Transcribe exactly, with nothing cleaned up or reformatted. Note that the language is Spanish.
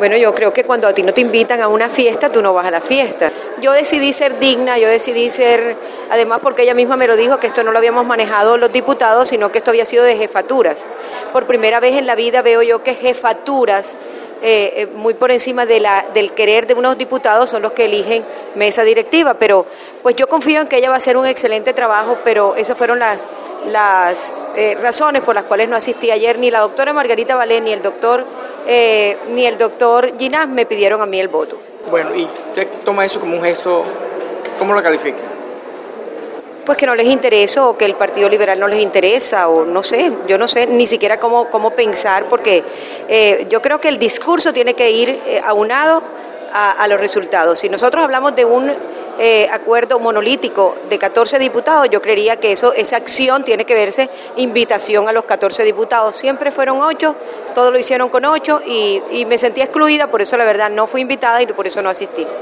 Bueno, yo creo que cuando a ti no te invitan a una fiesta, tú no vas a la fiesta. Yo decidí ser digna, yo decidí ser, además porque ella misma me lo dijo, que esto no lo habíamos manejado los diputados, sino que esto había sido de jefaturas. Por primera vez en la vida veo yo que jefaturas, eh, eh, muy por encima de la, del querer de unos diputados, son los que eligen mesa directiva. Pero pues yo confío en que ella va a hacer un excelente trabajo, pero esas fueron las, las eh, razones por las cuales no asistí ayer. Ni la doctora Margarita Valé, ni el doctor... Eh, ni el doctor Ginás me pidieron a mí el voto. Bueno, ¿y usted toma eso como un gesto? ¿Cómo lo califica? Pues que no les interesa, o que el Partido Liberal no les interesa, o no sé, yo no sé ni siquiera cómo, cómo pensar, porque eh, yo creo que el discurso tiene que ir eh, aunado a, a los resultados. Si nosotros hablamos de un eh, acuerdo monolítico de catorce diputados, yo creería que eso, esa acción tiene que verse invitación a los catorce diputados. Siempre fueron ocho, todos lo hicieron con ocho, y, y me sentí excluida, por eso la verdad no fui invitada y por eso no asistí.